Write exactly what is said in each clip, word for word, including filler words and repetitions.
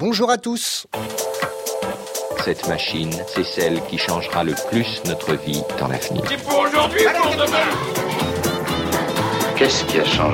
bonjour à tous. Cette machine, c'est celle qui changera le plus notre vie dans l'avenir. C'est pour aujourd'hui ou pour demain ? Qu'est-ce qui a changé ?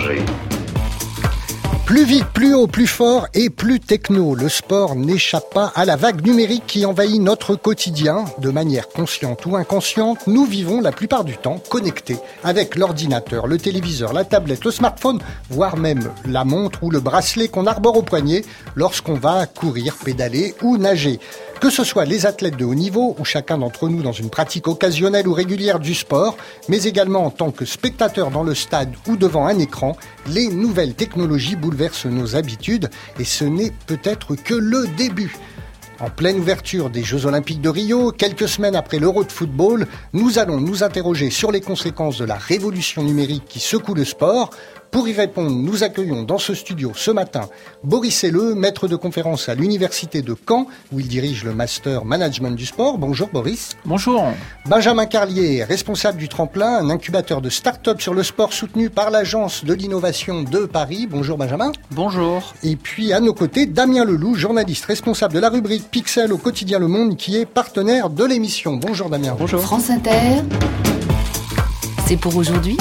Plus vite, plus haut, plus fort et plus techno. Le sport n'échappe pas à la vague numérique qui envahit notre quotidien. De manière consciente ou inconsciente, nous vivons la plupart du temps connectés avec l'ordinateur, le téléviseur, la tablette, le smartphone, voire même la montre ou le bracelet qu'on arbore au poignet lorsqu'on va courir, pédaler ou nager. Que ce soit les athlètes de haut niveau ou chacun d'entre nous dans une pratique occasionnelle ou régulière du sport, mais également en tant que spectateur dans le stade ou devant un écran, les nouvelles technologies bouleversent nos habitudes et ce n'est peut-être que le début. En pleine ouverture des Jeux Olympiques de Rio, quelques semaines après l'Euro de football, nous allons nous interroger sur les conséquences de la révolution numérique qui secoue le sport. Pour y répondre, nous accueillons dans ce studio ce matin Boris Helleux, maître de conférence à l'Université de Caen, où il dirige le Master Management du Sport. Bonjour Boris. Bonjour. Benjamin Carlier, responsable du Tremplin, un incubateur de start-up sur le sport soutenu par l'Agence de l'innovation de Paris. Bonjour Benjamin. Bonjour. Et puis à nos côtés, Damien Leloup, journaliste responsable de la rubrique Pixel au quotidien Le Monde, qui est partenaire de l'émission. Bonjour Damien. Bonjour. France Inter, c'est pour aujourd'hui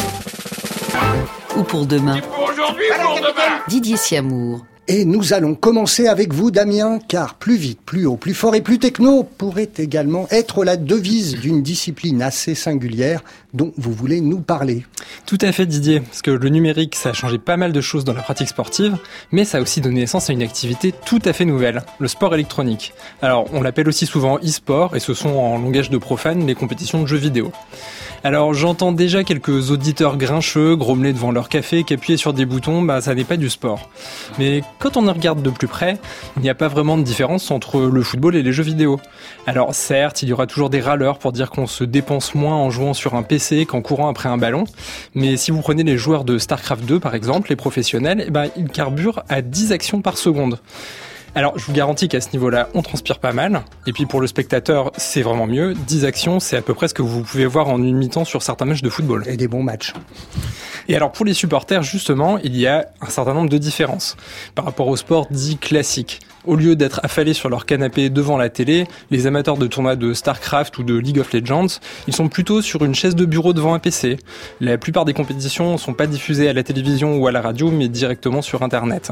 ou pour demain? C'est pour aujourd'hui ou pour demain ? Didier Siamour. Et nous allons commencer avec vous, Damien, car plus vite, plus haut, plus fort et plus techno pourrait également être la devise d'une discipline assez singulière dont vous voulez nous parler. Tout à fait, Didier, parce que le numérique, ça a changé pas mal de choses dans la pratique sportive, mais ça a aussi donné naissance à une activité tout à fait nouvelle, le sport électronique. Alors, on l'appelle aussi souvent e-sport, et ce sont en langage de profane les compétitions de jeux vidéo. Alors, j'entends déjà quelques auditeurs grincheux grommeler devant leur café qu'appuyer sur des boutons, bah ça n'est pas du sport. Mais quand on y regarde de plus près, il n'y a pas vraiment de différence entre le football et les jeux vidéo. Alors certes, il y aura toujours des râleurs pour dire qu'on se dépense moins en jouant sur un P C qu'en courant après un ballon, mais si vous prenez les joueurs de StarCraft deux par exemple, les professionnels, eh ben, ils carburent à dix actions par seconde. Alors, je vous garantis qu'à ce niveau-là, on transpire pas mal. Et puis pour le spectateur, c'est vraiment mieux. dix actions, c'est à peu près ce que vous pouvez voir en une mi-temps sur certains matchs de football. Et des bons matchs. Et alors pour les supporters, justement, il y a un certain nombre de différences par rapport au sport dit classique. Au lieu d'être affalés sur leur canapé devant la télé, les amateurs de tournois de StarCraft ou de League of Legends, ils sont plutôt sur une chaise de bureau devant un P C. La plupart des compétitions ne sont pas diffusées à la télévision ou à la radio, mais directement sur Internet.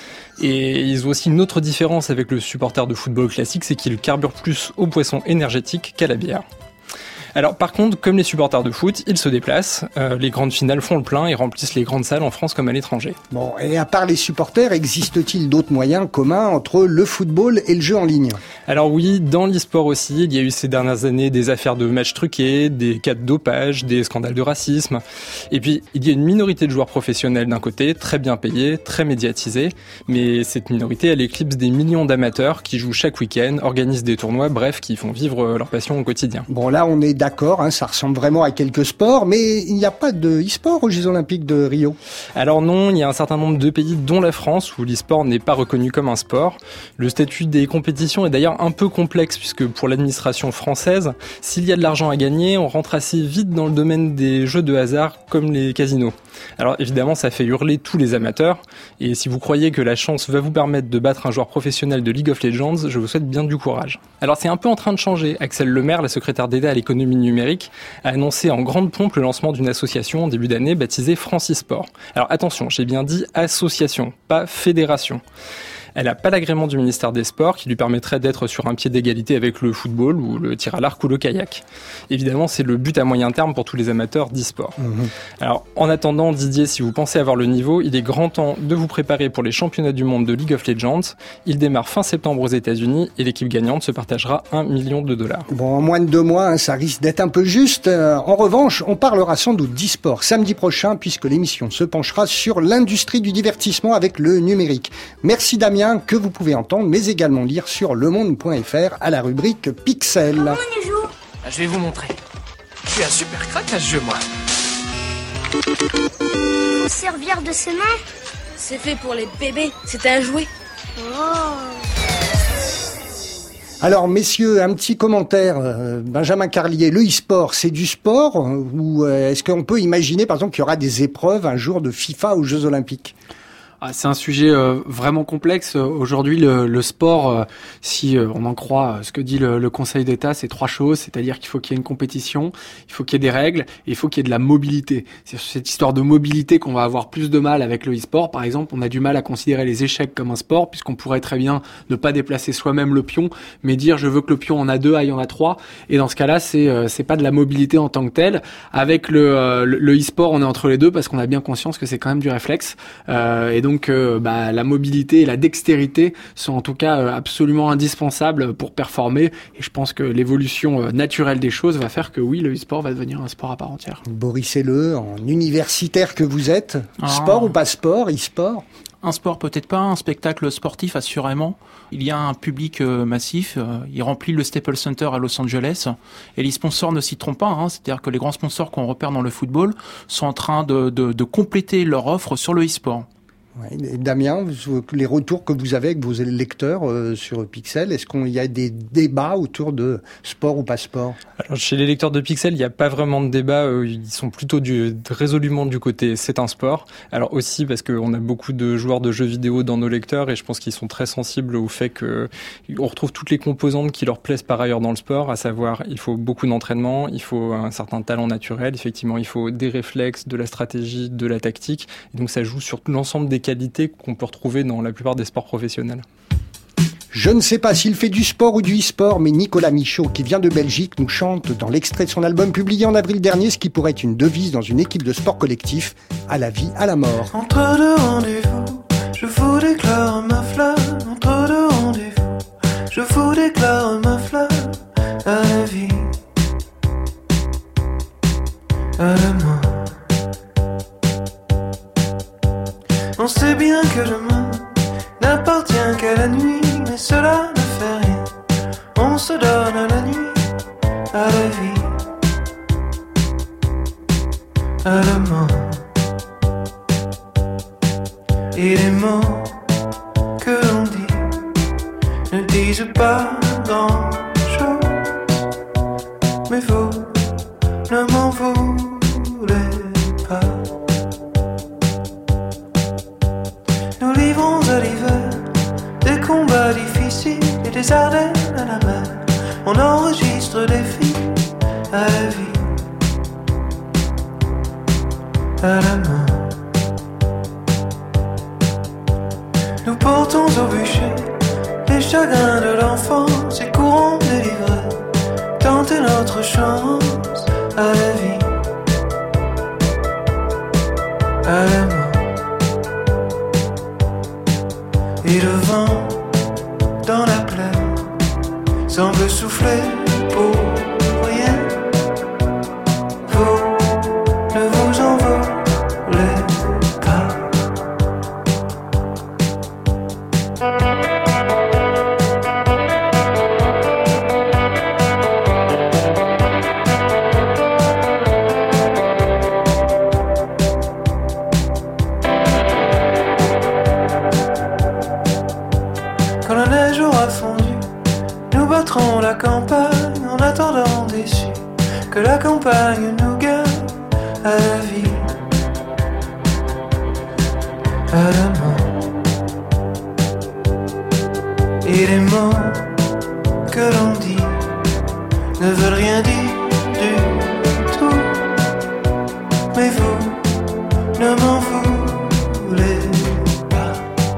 Et ils ont aussi une autre différence avec le supporter de football classique, c'est qu'ils carburent plus aux boissons énergétiques qu'à la bière. Alors par contre, comme les supporters de foot, ils se déplacent, euh, les grandes finales font le plein et remplissent les grandes salles en France comme à l'étranger. Bon, et à part les supporters, existe-t-il d'autres moyens communs entre le football et le jeu en ligne ? Alors oui, dans l'e-sport aussi, il y a eu ces dernières années des affaires de matchs truqués, des cas de dopage, des scandales de racisme. Et puis, il y a une minorité de joueurs professionnels d'un côté, très bien payés, très médiatisés, mais cette minorité, elle éclipse des millions d'amateurs qui jouent chaque week-end, organisent des tournois, bref, qui font vivre leur passion au quotidien. Bon, là, on est d'accord, hein, ça ressemble vraiment à quelques sports, mais il n'y a pas de e-sport aux Jeux Olympiques de Rio. Alors non, il y a un certain nombre de pays, dont la France, où l'e-sport n'est pas reconnu comme un sport. Le statut des compétitions est d'ailleurs un peu complexe, puisque pour l'administration française, s'il y a de l'argent à gagner, on rentre assez vite dans le domaine des jeux de hasard, comme les casinos. Alors évidemment, ça fait hurler tous les amateurs, et si vous croyez que la chance va vous permettre de battre un joueur professionnel de League of Legends, je vous souhaite bien du courage. Alors c'est un peu en train de changer. Axel Lemaire, la secrétaire d'État à l'économie numérique, a annoncé en grande pompe le lancement d'une association en début d'année baptisée France e-sport. Alors attention, j'ai bien dit association, pas fédération. Elle n'a pas l'agrément du ministère des Sports qui lui permettrait d'être sur un pied d'égalité avec le football ou le tir à l'arc ou le kayak. Évidemment, c'est le but à moyen terme pour tous les amateurs d'e-sport. Mmh. Alors, en attendant, Didier, si vous pensez avoir le niveau, il est grand temps de vous préparer pour les championnats du monde de League of Legends. Il démarre fin septembre aux États-Unis et l'équipe gagnante se partagera un million de dollars. Bon, en moins de deux mois, hein, ça risque d'être un peu juste. Euh, en revanche, on parlera sans doute d'e-sport samedi prochain puisque l'émission se penchera sur l'industrie du divertissement avec le numérique. Merci Damien, que vous pouvez entendre, mais également lire sur lemonde point f r à la rubrique Pixel. Comment on y joue ? Je vais vous montrer. Je suis un super crack à ce jeu, moi. Faut servir de ses mains ? C'est fait pour les bébés, c'est un jouet. Oh. Alors, messieurs, un petit commentaire. Euh, Benjamin Carlier, le e-sport, c'est du sport ou euh, est-ce qu'on peut imaginer, par exemple, qu'il y aura des épreuves un jour de FIFA aux Jeux Olympiques ? Ah, c'est un sujet euh, vraiment complexe. Aujourd'hui, le, le sport, euh, si euh, on en croit ce que dit le, le Conseil d'État, c'est trois choses. C'est-à-dire qu'il faut qu'il y ait une compétition, il faut qu'il y ait des règles et il faut qu'il y ait de la mobilité. C'est sur cette histoire de mobilité qu'on va avoir plus de mal avec le e-sport. Par exemple, on a du mal à considérer les échecs comme un sport puisqu'on pourrait très bien ne pas déplacer soi-même le pion, mais dire je veux que le pion en a deux, ah il y en a trois. Et dans ce cas-là, c'est euh, c'est pas de la mobilité en tant que telle. Avec le, euh, le, le e-sport, on est entre les deux parce qu'on a bien conscience que c'est quand même du réflexe. Euh, et donc Donc, euh, bah, la mobilité et la dextérité sont en tout cas euh, absolument indispensables pour performer. Et je pense que l'évolution euh, naturelle des choses va faire que oui, le e-sport va devenir un sport à part entière. Boris Helleu, en universitaire que vous êtes, ah. sport ou pas sport, e-sport ? Un sport peut-être pas, un spectacle sportif assurément. Il y a un public euh, massif, euh, il remplit le Staples Center à Los Angeles et les sponsors ne s'y trompent pas, hein, c'est-à-dire que les grands sponsors qu'on repère dans le football sont en train de, de, de compléter leur offre sur le e-sport. Ouais, Damien, les retours que vous avez avec vos lecteurs euh, sur Pixel, est-ce qu'il y a des débats autour de sport ou pas sport ? Alors, chez les lecteurs de Pixel, il n'y a pas vraiment de débat. Euh, ils sont plutôt du, résolument du côté c'est un sport. Alors aussi parce qu'on a beaucoup de joueurs de jeux vidéo dans nos lecteurs et je pense qu'ils sont très sensibles au fait qu'on retrouve toutes les composantes qui leur plaisent par ailleurs dans le sport, à savoir il faut beaucoup d'entraînement, il faut un certain talent naturel, effectivement il faut des réflexes, de la stratégie, de la tactique. Et donc ça joue sur l'ensemble des qualités qu'on peut retrouver dans la plupart des sports professionnels. Je ne sais pas s'il fait du sport ou du e-sport, mais Nicolas Michaud, qui vient de Belgique, nous chante dans l'extrait de son album publié en avril dernier ce qui pourrait être une devise dans une équipe de sport collectif, à la vie, à la mort. Entre deux rendez-vous, je vous déclare ma flamme. Entre deux rendez-vous, je vous déclare ma flamme. À la vie, à la mort. On sait bien que demain n'appartient qu'à la nuit, mais cela ne fait rien. On se donne à la nuit, à la vie, à la mort. Et les mots que l'on dit ne disent pas grand-chose, mais vous ne m'en voulez pas. Nous livrons à l'hiver des combats difficiles et des Ardennes à la mer. On enregistre des films à la vie, à la mort. Nous portons au bûcher les chagrins de l'enfance et courons délivrer, tenter notre chance à la vie, à la mort. Et le vent dans la plaine semble souffler pour rien. Vous ne vous en voulez pas. Quand la neige aura fondu, nous battrons la campagne en attendant déçus que la campagne nous gagne à la vie, à la mort. Et les mots que l'on dit ne veulent rien dire du tout, mais vous ne m'en voulez pas.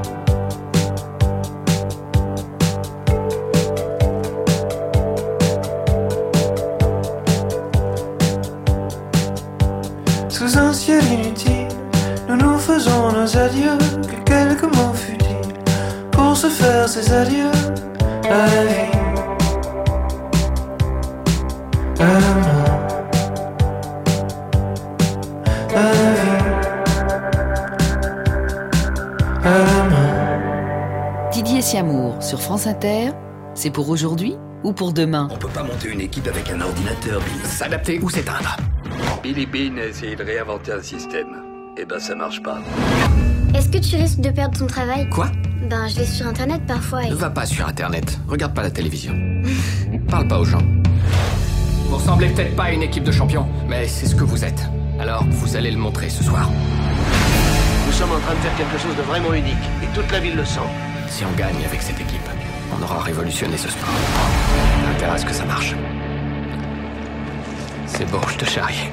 Sous un ciel inutile, nous nous faisons nos adieux, que quelques mots futiles pour se faire ces adieux à la vie, à la mort, à la vie, à la mort. Didier Siamour sur France Inter, c'est pour aujourd'hui ou pour demain ? On peut pas monter une équipe avec un ordinateur, Bill. S'adapter ou s'éteindre. Billy Bean a essayé de réinventer un système. Eh ben, ça marche pas. Est-ce que tu risques de perdre ton travail ? Quoi ? Ben, je vais sur Internet parfois et... Ne va pas sur Internet. Regarde pas la télévision. Parle pas aux gens. Vous ressemblez peut-être pas à une équipe de champions, mais c'est ce que vous êtes. Alors, vous allez le montrer ce soir. Vous sommes en train de faire quelque chose de vraiment unique. Et toute la ville le sent. Si on gagne avec cette équipe, on aura révolutionné ce sport. Intérêt à ce que ça marche. C'est beau, je te charrie.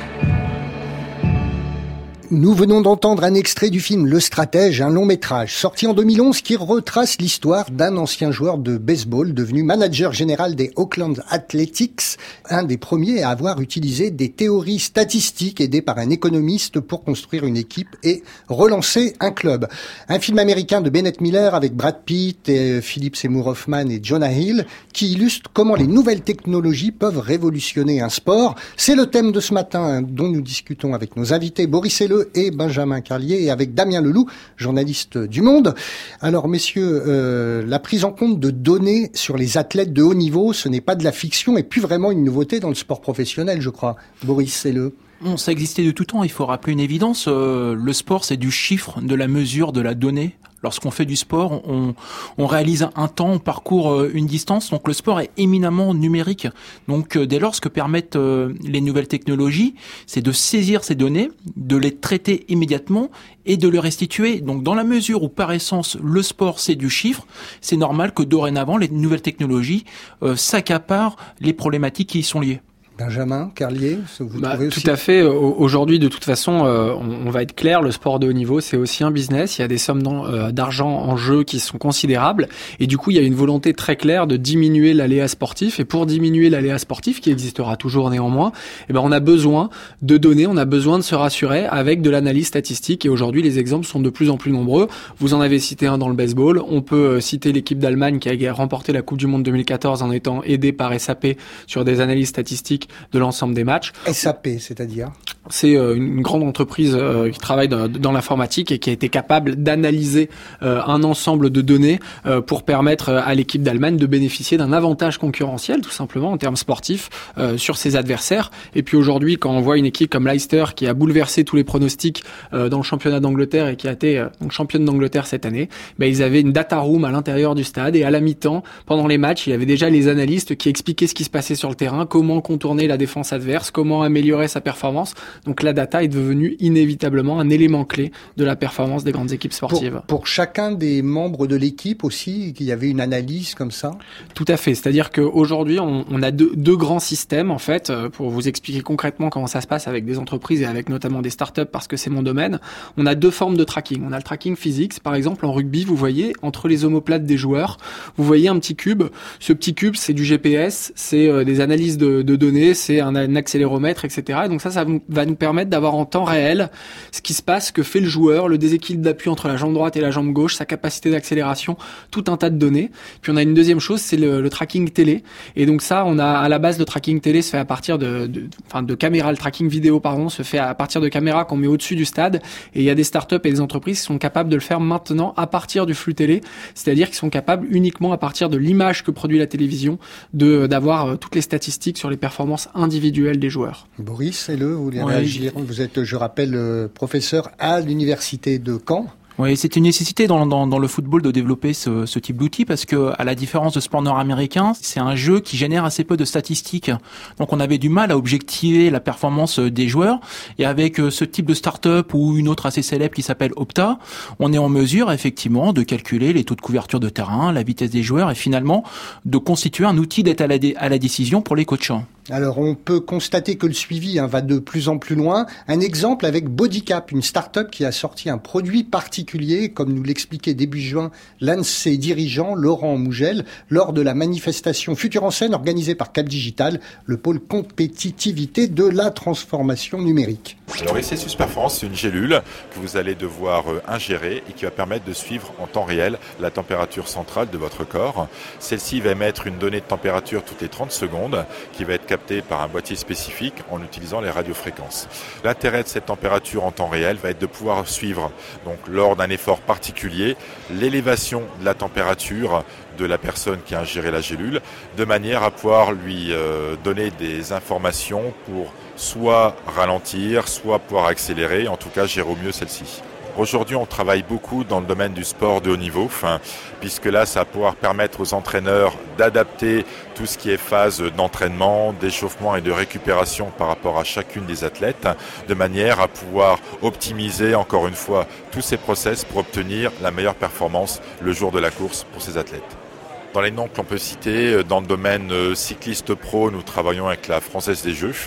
Nous venons d'entendre un extrait du film Le Stratège, un long métrage sorti en deux mille onze qui retrace l'histoire d'un ancien joueur de baseball devenu manager général des Oakland Athletics, un des premiers à avoir utilisé des théories statistiques aidées par un économiste pour construire une équipe et relancer un club. Un film américain de Bennett Miller avec Brad Pitt, et Philip Seymour Hoffman et Jonah Hill qui illustre comment les nouvelles technologies peuvent révolutionner un sport. C'est le thème de ce matin dont nous discutons avec nos invités Boris Helleu et Benjamin Carlier et avec Damien Leloup, journaliste du Monde. Alors messieurs, euh, la prise en compte de données sur les athlètes de haut niveau, ce n'est pas de la fiction et plus vraiment une nouveauté dans le sport professionnel, je crois. Boris Helleu. Bon, ça existait de tout temps, il faut rappeler une évidence, euh, le sport c'est du chiffre, de la mesure, de la donnée. Lorsqu'on fait du sport, on, on réalise un temps, on parcourt une distance. Donc le sport est éminemment numérique. Donc dès lors, ce que permettent les nouvelles technologies, c'est de saisir ces données, de les traiter immédiatement et de les restituer. Donc dans la mesure où par essence le sport c'est du chiffre, c'est normal que dorénavant les nouvelles technologies euh, s'accaparent les problématiques qui y sont liées. Benjamin Carlier, vous bah, trouvez aussi... Tout à fait. Aujourd'hui, de toute façon, euh, on, on va être clair, le sport de haut niveau, c'est aussi un business. Il y a des sommes euh, d'argent en jeu qui sont considérables. Et du coup, il y a une volonté très claire de diminuer l'aléa sportif. Et pour diminuer l'aléa sportif, qui existera toujours néanmoins, eh ben, on a besoin de données, on a besoin de se rassurer avec de l'analyse statistique. Et aujourd'hui, les exemples sont de plus en plus nombreux. Vous en avez cité un dans le baseball. On peut citer l'équipe d'Allemagne qui a remporté la Coupe du Monde deux mille quatorze en étant aidée par S A P sur des analyses statistiques de l'ensemble des matchs. S A P, c'est-à-dire ? C'est euh, une grande entreprise euh, qui travaille dans, dans l'informatique et qui a été capable d'analyser euh, un ensemble de données euh, pour permettre à l'équipe d'Allemagne de bénéficier d'un avantage concurrentiel, tout simplement, en termes sportifs, euh, sur ses adversaires. Et puis aujourd'hui, quand on voit une équipe comme Leicester qui a bouleversé tous les pronostics euh, dans le championnat d'Angleterre et qui a été euh, donc championne d'Angleterre cette année, ben, ils avaient une data room à l'intérieur du stade et à la mi-temps, pendant les matchs, il y avait déjà les analystes qui expliquaient ce qui se passait sur le terrain, comment contourner la défense adverse, comment améliorer sa performance. Donc la data est devenue inévitablement un élément clé de la performance des grandes équipes sportives. Pour, pour chacun des membres de l'équipe aussi, qu'il y avait une analyse comme ça ? Tout à fait. C'est-à-dire qu'aujourd'hui, on, on a deux, deux grands systèmes, en fait, pour vous expliquer concrètement comment ça se passe avec des entreprises et avec notamment des startups, parce que c'est mon domaine. On a deux formes de tracking. On a le tracking physique. Par exemple, en rugby, vous voyez, entre les omoplates des joueurs, vous voyez un petit cube. Ce petit cube, c'est du G P S, c'est euh, des analyses de, de données, c'est un, un accéléromètre, et cetera. Et donc ça, ça va nous permettre d'avoir en temps réel ce qui se passe, ce que fait le joueur, le déséquilibre d'appui entre la jambe droite et la jambe gauche, sa capacité d'accélération, tout un tas de données. Puis on a une deuxième chose, c'est le, le tracking télé. Et donc ça, on a à la base, le tracking télé se fait à partir de, de, enfin de caméras, le tracking vidéo, pardon, se fait à partir de caméras qu'on met au-dessus du stade. Et il y a des startups et des entreprises qui sont capables de le faire maintenant à partir du flux télé, c'est-à-dire qu'ils sont capables uniquement à partir de l'image que produit la télévision de d'avoir toutes les statistiques sur les performances individuelles des joueurs. Boris Helleu, vous voulez ouais, réagir ? Vous êtes, je rappelle, professeur à l'université de Caen. Oui, c'est une nécessité dans, dans, dans le football de développer ce, ce type d'outil parce que, à la différence de sport nord-américain, c'est un jeu qui génère assez peu de statistiques. Donc, on avait du mal à objectiver la performance des joueurs. Et avec ce type de start-up ou une autre assez célèbre qui s'appelle Opta, on est en mesure, effectivement, de calculer les taux de couverture de terrain, la vitesse des joueurs et finalement de constituer un outil d'aide à la, dé- à la décision pour les coachs. Alors, on peut constater que le suivi hein, va de plus en plus loin. Un exemple avec Bodycap, une start-up qui a sorti un produit particulier, comme nous l'expliquait début juin l'un de ses dirigeants, Laurent Mougel, lors de la manifestation Futur en scène organisée par Cap Digital, le pôle compétitivité de la transformation numérique. Alors ici, Sus Performance, c'est une gélule que vous allez devoir ingérer et qui va permettre de suivre en temps réel la température centrale de votre corps. Celle-ci va émettre une donnée de température toutes les trente secondes qui va être captée par un boîtier spécifique en utilisant les radiofréquences. L'intérêt de cette température en temps réel va être de pouvoir suivre, donc lors d'un effort particulier, l'élévation de la température de la personne qui a ingéré la gélule, de manière à pouvoir lui euh, donner des informations pour soit ralentir, soit pouvoir accélérer, en tout cas gérer au mieux celle-ci. Aujourd'hui, on travaille beaucoup dans le domaine du sport de haut niveau, enfin, puisque là, ça va pouvoir permettre aux entraîneurs d'adapter tout ce qui est phase d'entraînement, d'échauffement et de récupération par rapport à chacune des athlètes, de manière à pouvoir optimiser, encore une fois, tous ces process pour obtenir la meilleure performance le jour de la course pour ces athlètes. Dans les noms que l'on peut citer, dans le domaine cycliste pro, nous travaillons avec la Française des Jeux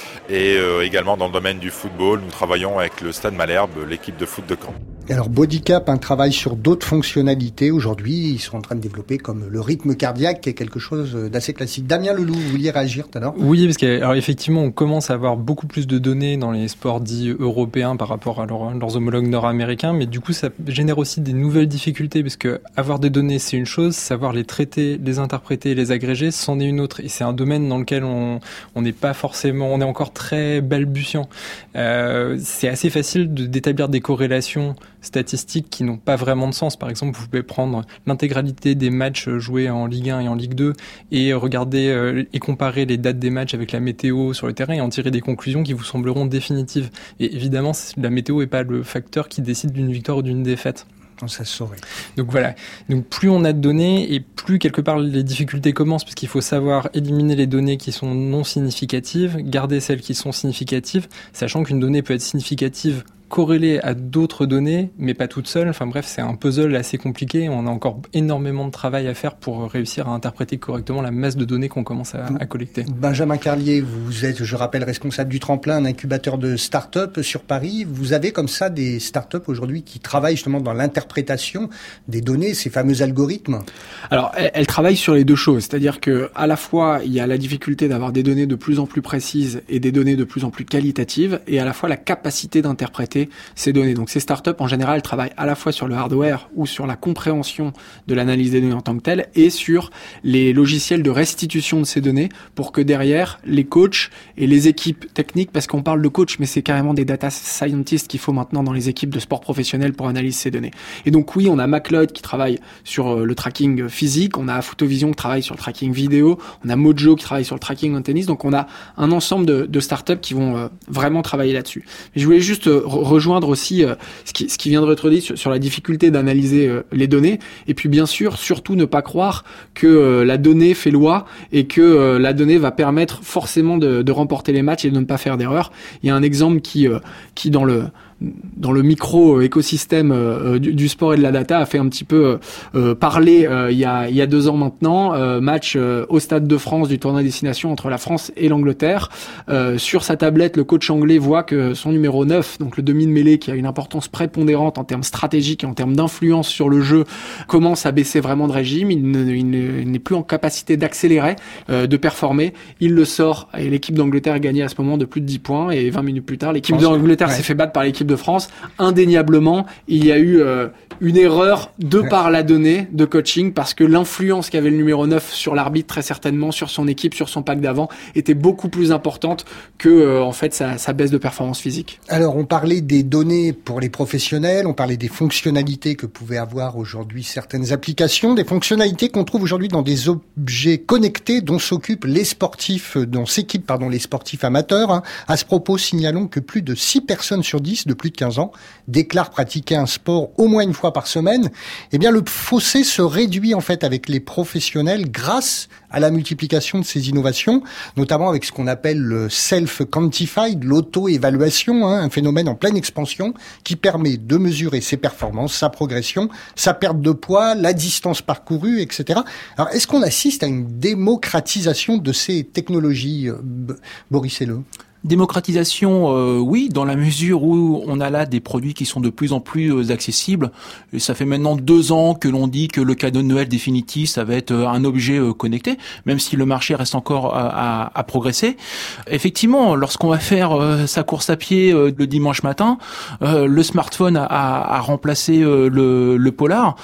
et également dans le domaine du football, nous travaillons avec le Stade Malherbe, l'équipe de foot de Caen. Alors Bodycap un travaille sur d'autres fonctionnalités aujourd'hui, ils sont en train de développer comme le rythme cardiaque qui est quelque chose d'assez classique. Damien Leloup, vous vouliez réagir tout à l'heure ? Oui, parce que alors effectivement, on commence à avoir beaucoup plus de données dans les sports dits européens par rapport à leur, leurs homologues nord-américains, mais du coup ça génère aussi des nouvelles difficultés parce que avoir des données c'est une chose, savoir les traiter, les interpréter, les agréger, c'en est une autre. Et c'est un domaine dans lequel on on n'est pas forcément, on est encore très balbutiant. Euh, c'est assez facile de, d'établir des corrélations statistiques qui n'ont pas vraiment de sens. Par exemple, vous pouvez prendre l'intégralité des matchs joués en Ligue un et en Ligue deux et regarder euh, et comparer les dates des matchs avec la météo sur le terrain et en tirer des conclusions qui vous sembleront définitives. Et évidemment, la météo n'est pas le facteur qui décide d'une victoire ou d'une défaite. Ça se saurait. Donc voilà. Donc plus on a de données et plus quelque part les difficultés commencent parce qu'il faut savoir éliminer les données qui sont non significatives, garder celles qui sont significatives, sachant qu'une donnée peut être significative corrélée à d'autres données, mais pas toute seule. Enfin bref, c'est un puzzle assez compliqué. On a encore énormément de travail à faire pour réussir à interpréter correctement la masse de données qu'on commence à, à collecter. Benjamin Carlier, vous êtes, je rappelle, responsable du Tremplin, un incubateur de start-up sur Paris. Vous avez comme ça des start-up aujourd'hui qui travaillent justement dans l'interprétation des données, ces fameux algorithmes? Alors, elles, elles travaillent sur les deux choses. C'est-à-dire que à la fois, il y a la difficulté d'avoir des données de plus en plus précises et des données de plus en plus qualitatives, et à la fois la capacité d'interpréter ces données. Donc ces startups, en général, travaillent à la fois sur le hardware ou sur la compréhension de l'analyse des données en tant que telle et sur les logiciels de restitution de ces données pour que derrière, les coachs et les équipes techniques, parce qu'on parle de coach, mais c'est carrément des data scientists qu'il faut maintenant dans les équipes de sport professionnel pour analyser ces données. Et donc oui, on a McLeod qui travaille sur le tracking physique, on a Photovision qui travaille sur le tracking vidéo, on a Mojo qui travaille sur le tracking en tennis, donc on a un ensemble de, de startups qui vont euh, vraiment travailler là-dessus. Mais je voulais juste euh, rejoindre aussi euh, ce, qui, ce qui vient de être dit sur, sur la difficulté d'analyser euh, les données, et puis bien sûr, surtout ne pas croire que euh, la donnée fait loi et que euh, la donnée va permettre forcément de, de remporter les matchs et de ne pas faire d'erreur. Il y a un exemple qui, euh, qui dans le dans le micro-écosystème euh, du, du sport et de la data a fait un petit peu euh, parler euh, il y a il y a deux ans maintenant, euh, match euh, au Stade de France du tournoi destination entre la France et l'Angleterre. Euh, sur sa tablette, le coach anglais voit que son numéro neuf, donc le demi de mêlée qui a une importance prépondérante en termes stratégiques et en termes d'influence sur le jeu, commence à baisser vraiment de régime. Il, ne, il, ne, il n'est plus en capacité d'accélérer, euh, de performer. Il le sort et l'équipe d'Angleterre a gagné à ce moment de plus de dix points, et vingt minutes plus tard, l'équipe d'Angleterre ouais. s'est fait battre par l'équipe de France. Indéniablement, il y a eu euh, une erreur de par la donnée de coaching, parce que l'influence qu'avait le numéro neuf sur l'arbitre, très certainement, sur son équipe, sur son pack d'avant, était beaucoup plus importante que euh, en fait sa, sa baisse de performance physique. Alors, on parlait des données pour les professionnels, on parlait des fonctionnalités que pouvaient avoir aujourd'hui certaines applications, des fonctionnalités qu'on trouve aujourd'hui dans des objets connectés dont s'occupent les sportifs, dont s'équipent pardon les sportifs amateurs. Hein. À ce propos, signalons que plus de six personnes sur dix de plus de quinze ans déclarent pratiquer un sport au moins une fois par semaine. Eh bien, le fossé se réduit en fait avec les professionnels grâce à la multiplication de ces innovations, notamment avec ce qu'on appelle le self-quantified, l'auto-évaluation, hein, un phénomène en pleine expansion qui permet de mesurer ses performances, sa progression, sa perte de poids, la distance parcourue, et cetera. Alors, est-ce qu'on assiste à une démocratisation de ces technologies, euh, Boris Helleux ? Démocratisation, euh, oui, dans la mesure où on a là des produits qui sont de plus en plus euh, accessibles. Et ça fait maintenant deux ans que l'on dit que le cadeau de Noël définitif, ça va être euh, un objet euh, connecté, même si le marché reste encore à, à, à progresser. Effectivement, lorsqu'on va faire euh, sa course à pied euh, le dimanche matin, euh, le smartphone a, a, a remplacé euh, le, le polar.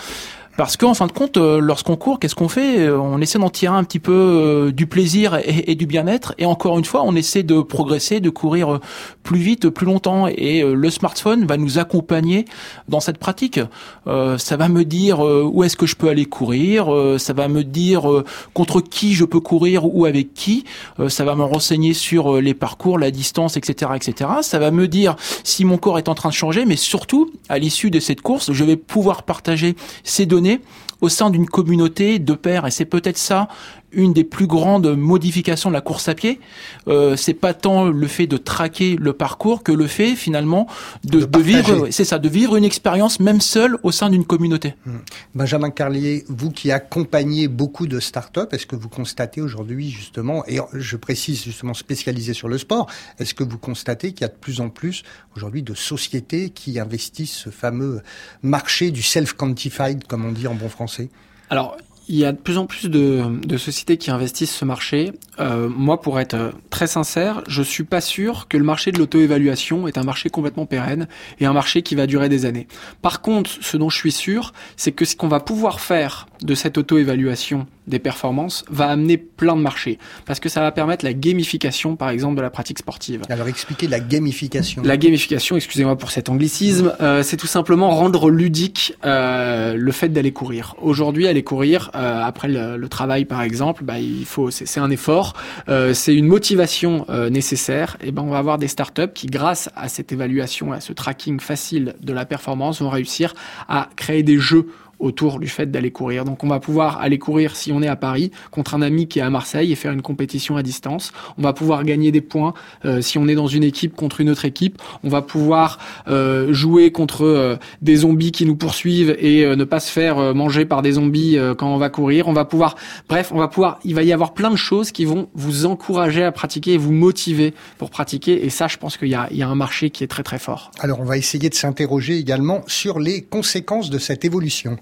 Parce qu'en fin de compte, euh, lorsqu'on court, qu'est-ce qu'on fait ? On essaie d'en tirer un petit peu euh, du plaisir et, et du bien-être. Et encore une fois, on essaie de progresser, de courir euh, plus vite, plus longtemps. Et euh, le smartphone va nous accompagner dans cette pratique. Euh, ça va me dire euh, où est-ce que je peux aller courir. Euh, ça va me dire euh, contre qui je peux courir ou avec qui. Euh, ça va me renseigner sur euh, les parcours, la distance, et cetera, et cetera. Ça va me dire si mon corps est en train de changer. Mais surtout, à l'issue de cette course, je vais pouvoir partager ces données au sein d'une communauté de pairs, et c'est peut-être ça une des plus grandes modifications de la course à pied. Euh, c'est pas tant le fait de traquer le parcours que le fait finalement de, de, de vivre, c'est ça, de vivre une expérience même seule au sein d'une communauté. Benjamin Carlier, vous qui accompagnez beaucoup de startups, est-ce que vous constatez aujourd'hui justement, et je précise justement spécialisé sur le sport, est-ce que vous constatez qu'il y a de plus en plus aujourd'hui de sociétés qui investissent ce fameux marché du self-quantified, comme on dit en bon français ? Alors, il y a de plus en plus de, de sociétés qui investissent ce marché. Euh, moi, pour être très sincère, je suis pas sûr que le marché de l'auto-évaluation est un marché complètement pérenne et un marché qui va durer des années. Par contre, ce dont je suis sûr, c'est que ce qu'on va pouvoir faire de cette auto-évaluation des performances va amener plein de marchés. Parce que ça va permettre la gamification, par exemple, de la pratique sportive. Alors, expliquez la gamification. La gamification, excusez-moi pour cet anglicisme, euh, c'est tout simplement rendre ludique euh, le fait d'aller courir. Aujourd'hui, aller courir, euh, après le, le travail, par exemple, bah, il faut, c'est, c'est un effort, euh, c'est une motivation euh, nécessaire. Et ben, on va avoir des startups qui, grâce à cette évaluation, à ce tracking facile de la performance, vont réussir à créer des jeux autour du fait d'aller courir. Donc on va pouvoir aller courir si on est à Paris contre un ami qui est à Marseille et faire une compétition à distance. On va pouvoir gagner des points euh, si on est dans une équipe contre une autre équipe. On va pouvoir euh, jouer contre euh, des zombies qui nous poursuivent et euh, ne pas se faire euh, manger par des zombies euh, quand on va courir. On va pouvoir, bref, on va pouvoir, il va y avoir plein de choses qui vont vous encourager à pratiquer et vous motiver pour pratiquer. Et ça, je pense qu'il y a, il y a un marché qui est très très fort. Alors on va essayer de s'interroger également sur les conséquences de cette évolution.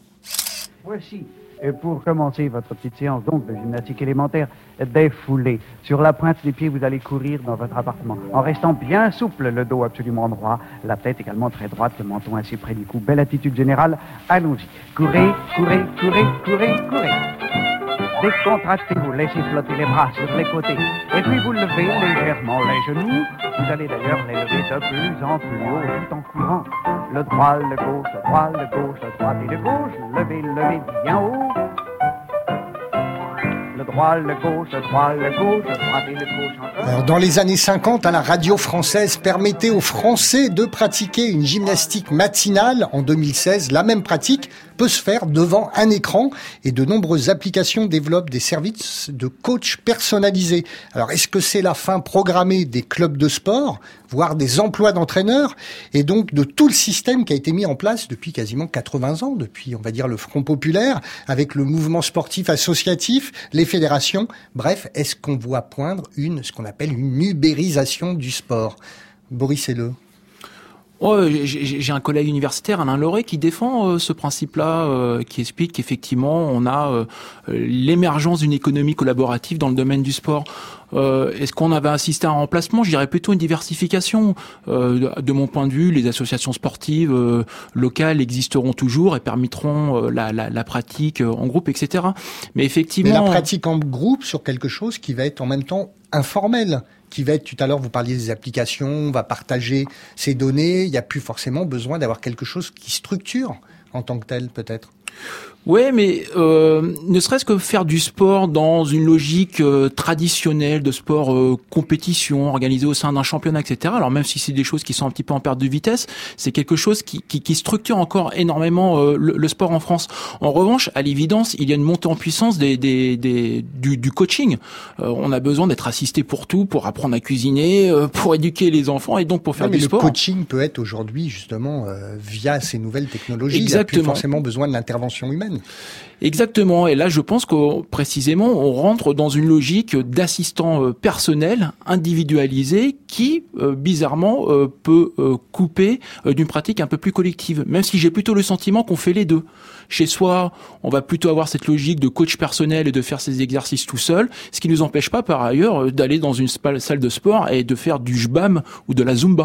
Voici, pour commencer votre petite séance donc de gymnastique élémentaire, des foulées. Sur la pointe des pieds, vous allez courir dans votre appartement, en restant bien souple, le dos absolument droit, la tête également très droite, le menton assez près du cou. Belle attitude générale, allons-y. Courez, courez, courez, courez, courez. Décontractez-vous, laissez flotter les bras sur les côtés. Et puis vous levez légèrement les genoux. Vous allez d'ailleurs les lever de plus en plus haut tout en courant. Le droit, le gauche, le droit, le gauche, le droit et le gauche. Levez, levez bien haut. Le droit, le gauche, le droit, le gauche, le droit et le gauche encore. Alors, dans les années cinquante, la radio française permettait aux Français de pratiquer une gymnastique matinale. En deux mille seize, la même pratique peut se faire devant un écran et de nombreuses applications développent des services de coach personnalisés. Alors, est-ce que c'est la fin programmée des clubs de sport, voire des emplois d'entraîneurs et donc de tout le système qui a été mis en place depuis quasiment quatre-vingts ans, depuis, on va dire, le Front populaire, avec le mouvement sportif associatif, les fédérations. Bref, est-ce qu'on voit poindre une, ce qu'on appelle une ubérisation du sport ? Boris Helleux. Oh, j'ai, j'ai un collègue universitaire, Alain Lauré, qui défend euh, ce principe-là, euh, qui explique qu'effectivement, on a euh, l'émergence d'une économie collaborative dans le domaine du sport. Euh, est-ce qu'on avait assisté à un remplacement ? Je dirais plutôt une diversification. Euh, de, de mon point de vue, les associations sportives euh, locales existeront toujours et permettront euh, la, la, la pratique en groupe, et cetera. Mais effectivement, mais la pratique en groupe sur quelque chose qui va être en même temps informel, qui va être, tout à l'heure vous parliez des applications, on va partager ces données, il n'y a plus forcément besoin d'avoir quelque chose qui structure en tant que tel peut-être. Ouais, mais euh, ne serait-ce que faire du sport dans une logique euh, traditionnelle de sport euh, compétition, organisé au sein d'un championnat, et cetera. Alors même si c'est des choses qui sont un petit peu en perte de vitesse, c'est quelque chose qui, qui, qui structure encore énormément euh, le, le sport en France. En revanche, à l'évidence, il y a une montée en puissance des, des, des du, du coaching. Euh, on a besoin d'être assisté pour tout, pour apprendre à cuisiner, euh, pour éduquer les enfants et donc pour faire non, mais du le sport. Le coaching peut être aujourd'hui justement euh, via ces nouvelles technologies. Exactement. Il n'y a plus forcément besoin de l'intervention humaine. Exactement. Et là, je pense que précisément, on rentre dans une logique d'assistant personnel individualisé qui, euh, bizarrement, euh, peut euh, couper euh, d'une pratique un peu plus collective. Même si j'ai plutôt le sentiment qu'on fait les deux. Chez soi, on va plutôt avoir cette logique de coach personnel et de faire ses exercices tout seul, ce qui nous empêche pas, par ailleurs, d'aller dans une salle de sport et de faire du jbam ou de la zumba.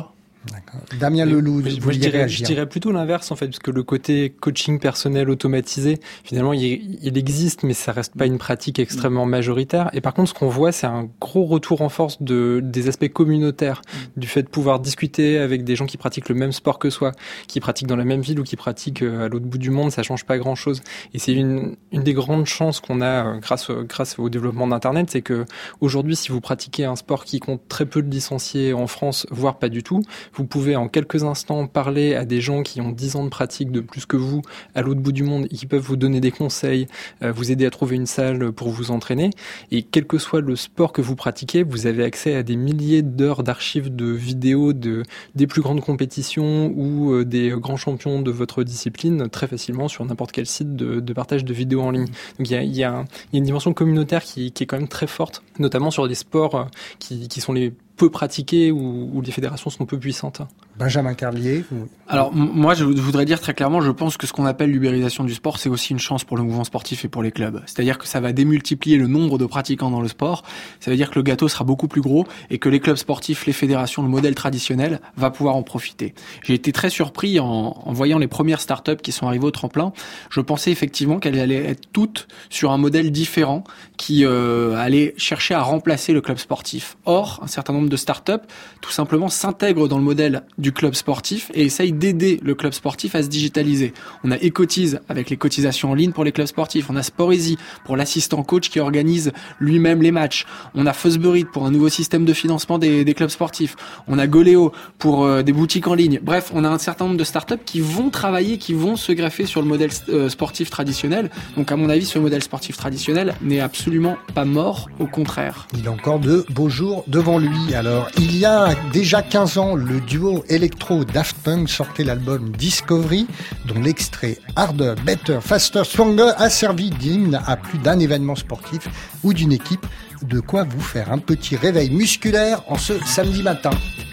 D'accord. Damien Leloup, je, vous je, dirais, je dirais plutôt l'inverse en fait, parce que le côté coaching personnel automatisé, finalement, il, il existe, mais ça reste pas une pratique extrêmement majoritaire. Et par contre, ce qu'on voit, c'est un gros retour en force de des aspects communautaires, du fait de pouvoir discuter avec des gens qui pratiquent le même sport que soi, qui pratiquent dans la même ville ou qui pratiquent à l'autre bout du monde, ça change pas grand-chose. Et c'est une une des grandes chances qu'on a grâce grâce au développement d'Internet, c'est que aujourd'hui, si vous pratiquez un sport qui compte très peu de licenciés en France, voire pas du tout, vous pouvez en quelques instants parler à des gens qui ont dix ans de pratique de plus que vous à l'autre bout du monde et qui peuvent vous donner des conseils, euh, vous aider à trouver une salle pour vous entraîner. Et quel que soit le sport que vous pratiquez, vous avez accès à des milliers d'heures d'archives de vidéos de, des plus grandes compétitions ou euh, des grands champions de votre discipline très facilement sur n'importe quel site de, de partage de vidéos en ligne. Donc il y a, il y a, il y a une dimension communautaire qui, qui est quand même très forte, notamment sur des sports qui, qui sont les peu pratiqués ou où les fédérations sont peu puissantes. Benjamin Carlier. Vous... Alors m- moi je voudrais dire très clairement, je pense que ce qu'on appelle l'ubérisation du sport, c'est aussi une chance pour le mouvement sportif et pour les clubs. C'est-à-dire que ça va démultiplier le nombre de pratiquants dans le sport. Ça veut dire que le gâteau sera beaucoup plus gros et que les clubs sportifs, les fédérations, le modèle traditionnel va pouvoir en profiter. J'ai été très surpris en, en voyant les premières startups qui sont arrivées au tremplin. Je pensais effectivement qu'elles allaient être toutes sur un modèle différent qui euh, allait chercher à remplacer le club sportif. Or, un certain nombre de startups, tout simplement, s'intègrent dans le modèle du club sportif et essayent d'aider le club sportif à se digitaliser. On a Ecotise avec les cotisations en ligne pour les clubs sportifs. On a Sportzy pour l'assistant coach qui organise lui-même les matchs. On a Fuzzbury pour un nouveau système de financement des, des clubs sportifs. On a Goléo pour euh, des boutiques en ligne. Bref, on a un certain nombre de startups qui vont travailler, qui vont se greffer sur le modèle euh, sportif traditionnel. Donc, à mon avis, ce modèle sportif traditionnel n'est absolument pas mort, au contraire. Il a encore de beaux jours devant lui. Alors, il y a déjà quinze ans, le duo électro Daft Punk sortait l'album Discovery, dont l'extrait Harder, Better, Faster, Stronger a servi d'hymne à plus d'un événement sportif ou d'une équipe. De quoi vous faire un petit réveil musculaire en ce samedi matin.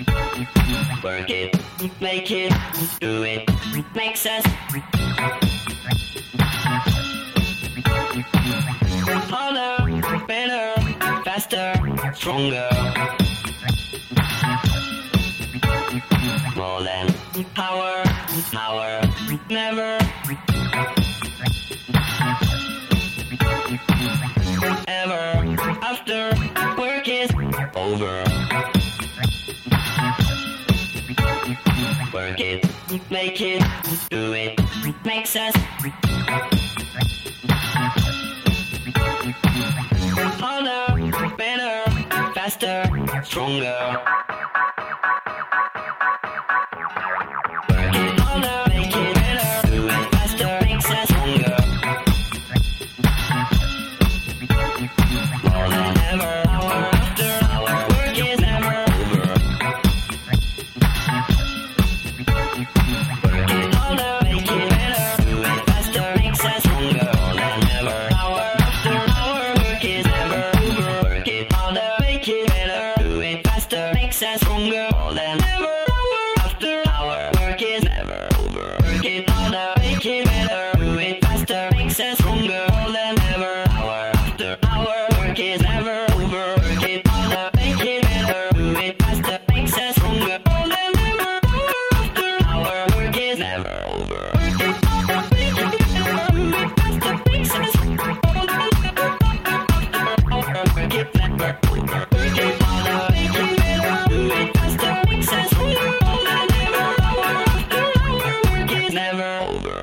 Work it, make it, do it, makes us harder, better, faster, stronger. More than power, power, never ever after work is over. Work it, make it, do it, makes us harder, better, faster, stronger. Work it harder, make it better, do it faster, makes us stronger. More than ever, hour after hour, work is never over. Work it harder, make it better, do it faster, makes us stronger. More than ever, hour after hour, work is never over. Work it harder, make it better, do it faster, makes us stronger. More than ever, hour after hour, work is never over. Work it harder, make it better, do it faster, makes us stronger. More than ever, hour after hour, work is never over. Work it harder, make it better, do it faster, makes us stronger. More than ever, hour after hour, work is never over. Work it harder, make it better, do it faster, makes us stronger. More than ever, hour, work is never over. Work it harder, make it better, do it faster, makes us stronger. More than ever, hour after hour, work is never over.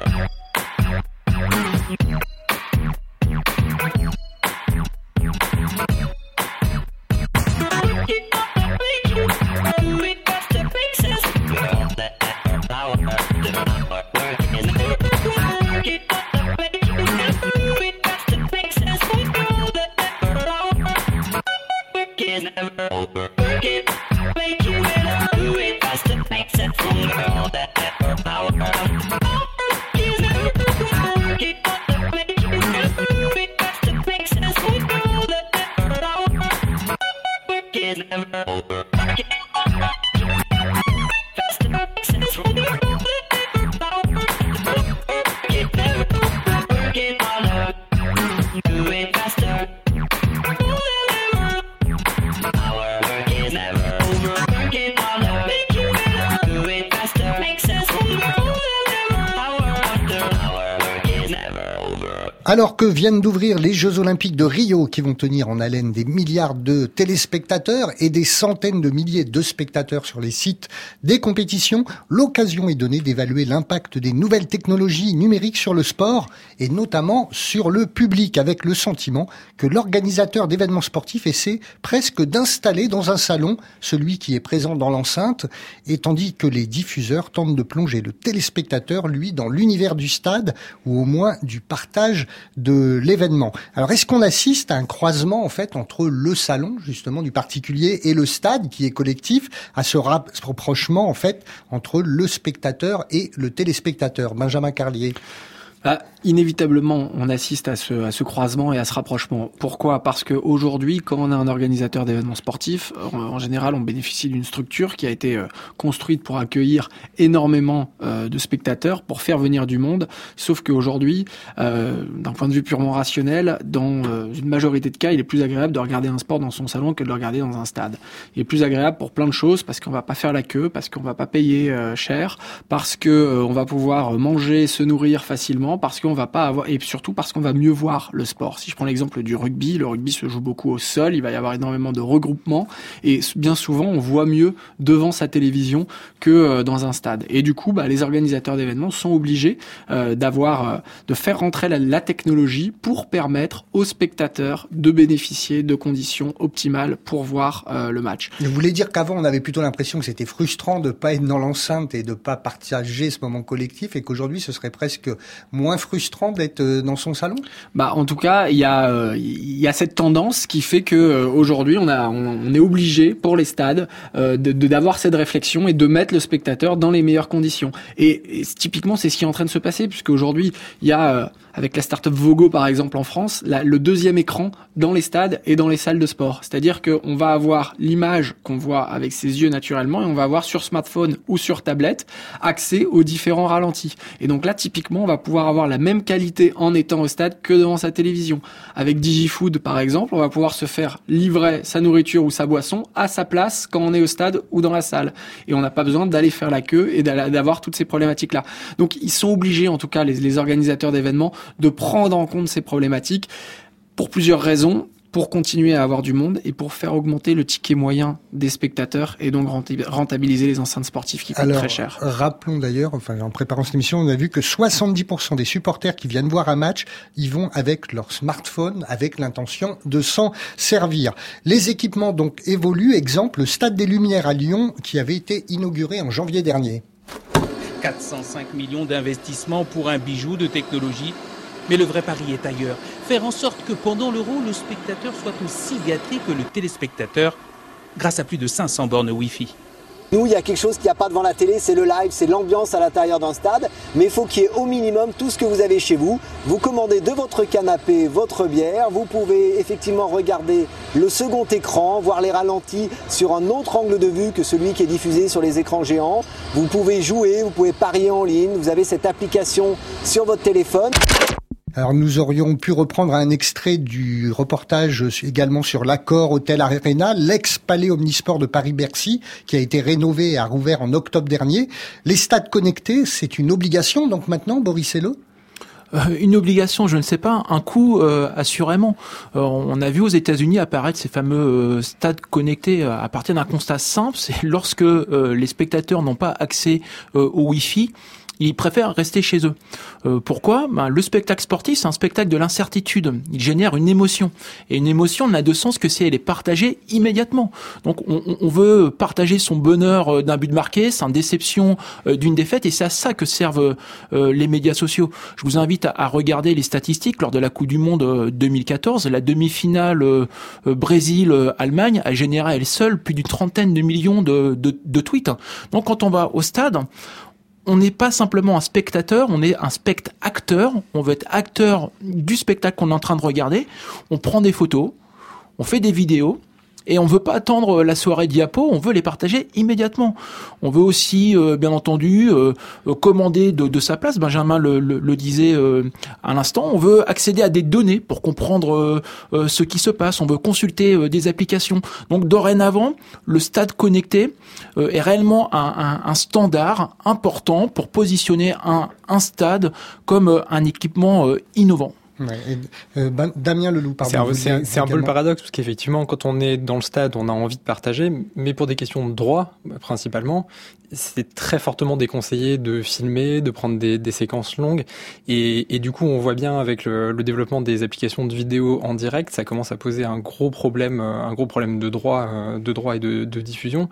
Never over. Work it, make it better, do it faster, makes it stronger. All that ever power. Work is never over. Work it, make it better, do it faster, makes it stronger. All that ever power. Work is never over. Work it faster, makes it stronger. All that ever power. Work it never over. Work it harder, do it faster. Our work is never over. Work it harder, make it better. Alors que viennent d'ouvrir les Jeux Olympiques de Rio qui vont tenir en haleine des milliards de téléspectateurs et des centaines de milliers de spectateurs sur les sites des compétitions, l'occasion est donnée d'évaluer l'impact des nouvelles technologies numériques sur le sport et notamment sur le public, avec le sentiment que l'organisateur d'événements sportifs essaie presque d'installer dans un salon celui qui est présent dans l'enceinte, et tandis que les diffuseurs tentent de plonger le téléspectateur, lui, dans l'univers du stade ou au moins du partage de l'événement. Alors, est-ce qu'on assiste à un croisement, en fait, entre le salon, justement, du particulier et le stade, qui est collectif, à ce rapprochement, en fait, entre le spectateur et le téléspectateur? Benjamin Carlier. Bah, inévitablement, on assiste à ce, à ce croisement et à ce rapprochement. Pourquoi ? Parce que aujourd'hui, quand on a un organisateur d'événements sportifs, en, en général, on bénéficie d'une structure qui a été euh, construite pour accueillir énormément euh, de spectateurs, pour faire venir du monde. Sauf qu'aujourd'hui, euh, d'un point de vue purement rationnel, dans euh, une majorité de cas, il est plus agréable de regarder un sport dans son salon que de le regarder dans un stade. Il est plus agréable pour plein de choses, parce qu'on va pas faire la queue, parce qu'on va pas payer euh, cher, parce que euh, on va pouvoir manger, se nourrir facilement, parce qu'on va pas avoir, et surtout parce qu'on va mieux voir le sport. Si je prends l'exemple du rugby, le rugby se joue beaucoup au sol, il va y avoir énormément de regroupements, et bien souvent on voit mieux devant sa télévision que dans un stade. Et du coup, bah, les organisateurs d'événements sont obligés euh, d'avoir, euh, de faire rentrer la, la technologie pour permettre aux spectateurs de bénéficier de conditions optimales pour voir euh, le match. Vous voulez dire qu'avant on avait plutôt l'impression que c'était frustrant de pas être dans l'enceinte et de pas partager ce moment collectif, et qu'aujourd'hui ce serait presque moins frustrant d'être dans son salon? Bah, en tout cas, il y a, euh, il y a cette tendance qui fait que euh, aujourd'hui, on a, on, on est obligé pour les stades euh, de, de d'avoir cette réflexion et de mettre le spectateur dans les meilleures conditions. Et, et typiquement, c'est ce qui est en train de se passer, puisque aujourd'hui, il y a euh, avec la start-up Vogo par exemple en France, la, le deuxième écran dans les stades et dans les salles de sport. C'est-à-dire qu'on va avoir l'image qu'on voit avec ses yeux naturellement, et on va avoir sur smartphone ou sur tablette accès aux différents ralentis. Et donc là, typiquement, on va pouvoir avoir la même qualité en étant au stade que devant sa télévision. Avec DigiFood, par exemple, on va pouvoir se faire livrer sa nourriture ou sa boisson à sa place quand on est au stade ou dans la salle. Et on n'a pas besoin d'aller faire la queue et d'avoir toutes ces problématiques-là. Donc, ils sont obligés, en tout cas, les, les organisateurs d'événements, de prendre en compte ces problématiques pour plusieurs raisons. Pour continuer à avoir du monde et pour faire augmenter le ticket moyen des spectateurs et donc rentabiliser les enceintes sportives qui coûtent Alors, très cher. Rappelons d'ailleurs, enfin en préparant cette émission, on a vu que soixante-dix pour cent des supporters qui viennent voir un match, ils vont avec leur smartphone, avec l'intention de s'en servir. Les équipements donc évoluent. Exemple, le Stade des Lumières à Lyon qui avait été inauguré en janvier dernier. quatre cent cinq millions d'investissements pour un bijou de technologie. Mais le vrai pari est ailleurs. Faire en sorte que pendant l'Euro, le spectateur soit aussi gâté que le téléspectateur grâce à plus de cinq cents bornes Wi-Fi. Nous, il y a quelque chose qu'il n'y a pas devant la télé, c'est le live, c'est l'ambiance à l'intérieur d'un stade. Mais il faut qu'il y ait au minimum tout ce que vous avez chez vous. Vous commandez de votre canapé votre bière. Vous pouvez effectivement regarder le second écran, voir les ralentis sur un autre angle de vue que celui qui est diffusé sur les écrans géants. Vous pouvez jouer, vous pouvez parier en ligne. Vous avez cette application sur votre téléphone. Alors nous aurions pu reprendre un extrait du reportage également sur l'Accor Hotel Arena, l'ex-palais omnisport de Paris-Bercy, qui a été rénové et a rouvert en octobre dernier. Les stades connectés, c'est une obligation donc maintenant, Boris Hello ? Euh, une obligation, je ne sais pas, un coût euh, assurément. Euh, on a vu aux États-Unis apparaître ces fameux euh, stades connectés euh, à partir d'un constat simple, c'est lorsque euh, les spectateurs n'ont pas accès euh, au Wi-Fi, ils préfèrent rester chez eux. Euh, pourquoi ? Ben, le spectacle sportif, c'est un spectacle de l'incertitude. Il génère une émotion. Et une émotion n'a de sens que si elle est partagée immédiatement. Donc on, on veut partager son bonheur d'un but marqué, sa déception d'une défaite, et c'est à ça que servent euh, les médias sociaux. Je vous invite à, à regarder les statistiques. Lors de la Coupe du Monde deux mille quatorze, la demi-finale euh, Brésil-Allemagne a généré à elle seule plus d'une trentaine de millions de, de, de tweets. Donc quand on va au stade, on n'est pas simplement un spectateur, on est un spectateur. On veut être acteur du spectacle qu'on est en train de regarder. On prend des photos, on fait des vidéos, et on veut pas attendre la soirée diapo, on veut les partager immédiatement. On veut aussi, euh, bien entendu, euh, commander de, de sa place. Benjamin le, le, le disait euh, à l'instant. On veut accéder à des données pour comprendre euh, euh, ce qui se passe. On veut consulter euh, des applications. Donc dorénavant, le stade connecté euh, est réellement un, un, un standard important pour positionner un, un stade comme euh, un équipement euh, innovant. Ouais, et, euh, ben, Damien Leloup, pardon. C'est un, c'est un, c'est un peu le également. paradoxe, parce qu'effectivement, quand on est dans le stade, on a envie de partager, mais pour des questions de droit, principalement, c'est très fortement déconseillé de filmer, de prendre des, des séquences longues, et, et du coup, on voit bien avec le, le développement des applications de vidéo en direct, ça commence à poser un gros problème, un gros problème de droit, de droit et de, de diffusion,